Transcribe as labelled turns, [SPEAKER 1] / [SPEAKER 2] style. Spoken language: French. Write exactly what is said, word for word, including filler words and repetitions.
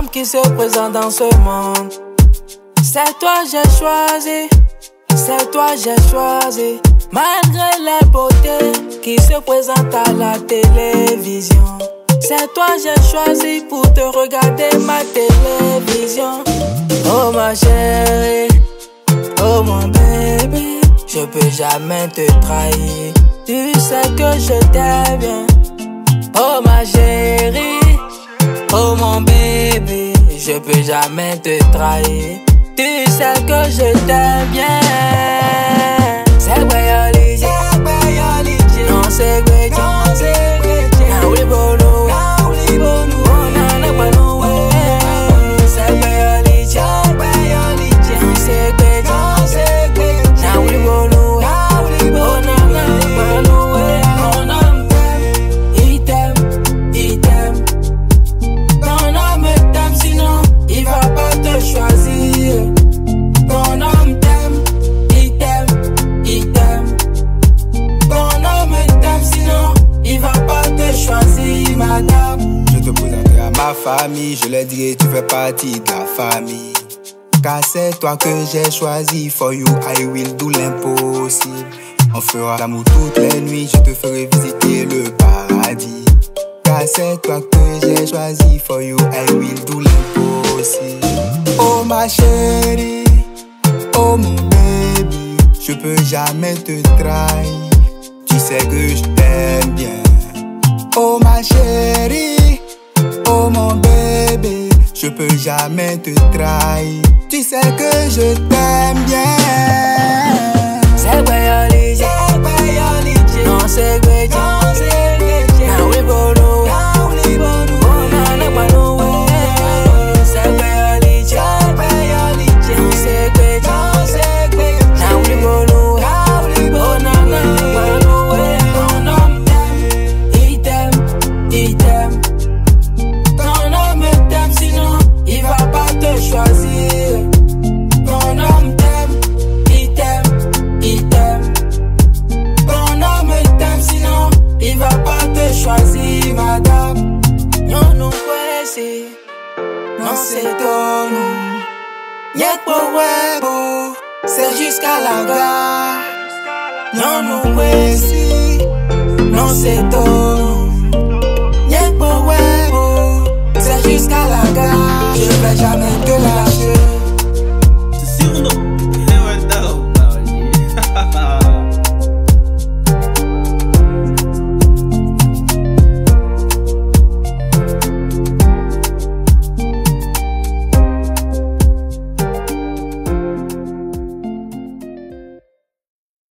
[SPEAKER 1] qui se présente dans ce monde. C'est toi j'ai choisi, c'est toi j'ai choisi. Malgré les beautés qui se présentent à la télévision, c'est toi j'ai choisi pour te regarder ma télévision. Oh ma chérie, oh mon bébé, je peux jamais te trahir. Tu sais que je t'aime bien. Oh ma chérie, oh mon bébé, je peux jamais te trahir. Tu sais que je t'aime bien. C'est Bayoli, c'est Bayoli, non c'est Gweji, non c'est Gweji. Now we bolo, now we bolo, oh na na balo, c'est Bayoli, c'est Bayoli, non c'est Gweji, non c'est Gweji. Now we bolo, now we bolo, oh na na balo, mon homme t'aime, il t'aime, il t'aime. Ton homme t'aime, sinon il va pas te choisir. Ton homme t'aime, il t'aime, il t'aime. Ton homme t'aime, sinon il va pas te choisir, madame.
[SPEAKER 2] Je te présenterai à ma famille, je leur dirai tu fais partie de la famille. Car c'est toi que j'ai choisi, for you I will do l'impossible. On fera l'amour toutes les nuits, je te ferai visiter le paradis. Car c'est toi que j'ai choisi, for you I will do l'impossible. Oh ma chérie, oh mon baby, je peux jamais te trahir. Tu sais que je t'aime bien. Oh ma chérie, oh mon bébé, je peux jamais te trahir. Tu sais que je t'aime bien.
[SPEAKER 1] C'est Bayoli, c'est Bayoli, non c'est Gweji, non c'est Gweji. Now we bolo, now we bolo, oh na na balo, c'est Bayoli, c'est Bayoli, non c'est Gweji, non c'est Gweji. Now we bolo, now we bolo, oh na na balo, mon homme t'aime, il t'aime, il t'aime. Ton homme t'aime, sinon il va pas te choisir. Ton homme t'aime, il t'aime, il t'aime. Ton homme t'aime, sinon il va pas te choisir, madame. Non, non, kwesi, non c'est ton nom. Y'a pas webo, c'est jusqu'à la gare. Non, non, kwesi, non c'est ton nom. Y'a pas webo, c'est jusqu'à la gare. Je vais jamais te lâcher.
[SPEAKER 3] C'est sur nos